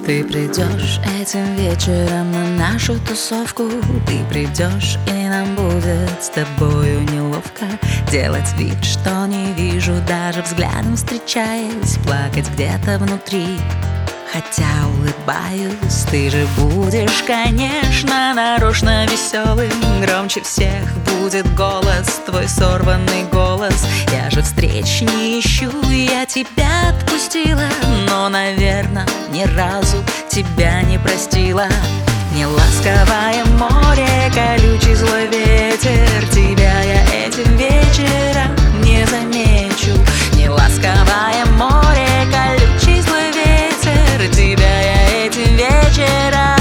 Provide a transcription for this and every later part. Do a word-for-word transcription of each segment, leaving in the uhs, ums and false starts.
Ты придешь этим вечером на нашу тусовку. Ты придешь, и нам будет с тобою неловко делать вид, что не вижу, даже взглядом встречаясь, плакать где-то внутри, хотя улыбаюсь. Ты же будешь, конечно, нарочно веселым. Громче всех будет голос, твой сорванный голос. Я же встреч не ищу, я тебя отпустила, но, наверное, ни разу тебя не простила. Неласковое море, колючий злой ветер, тебя я этим вечером не замечу. Неласковое море, колючий злой ветер, тебя я этим вечером.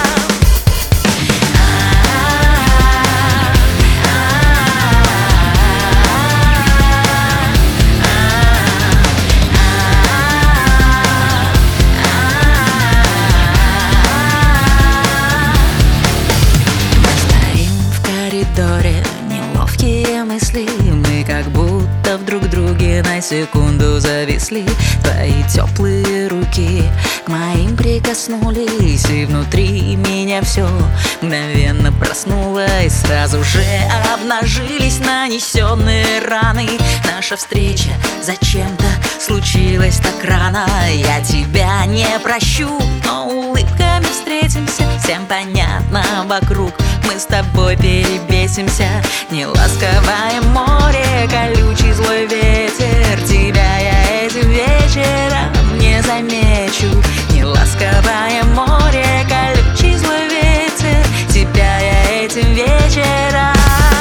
Неловкие мысли, мы как будто в друг друге на секунду зависли. Твои теплые руки к моим прикоснулись, и внутри меня все мгновенно проснулось. Сразу же обнажились нанесенные раны. Наша встреча зачем-то случилась так рано. Я тебя не прощу, но улыбками встретимся. Всем понятно вокруг, мы с тобой перебесимся. Неласковое море, колючий злой ветер, тебя я этим вечером не замечу. Неласковое море, колючий злой ветер, тебя я этим вечером.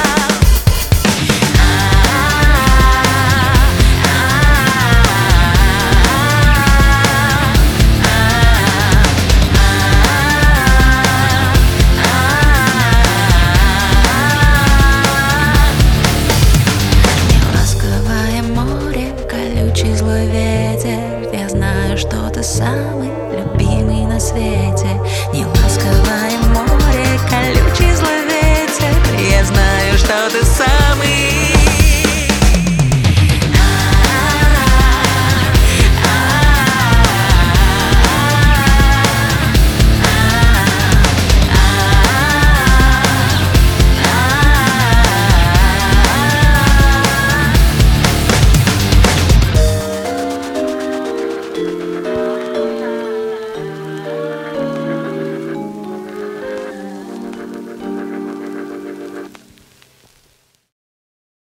Злой ветер, я знаю, что ты самый любимый на свете. Неласковое море, колючий злой ветер, я знаю, что ты самый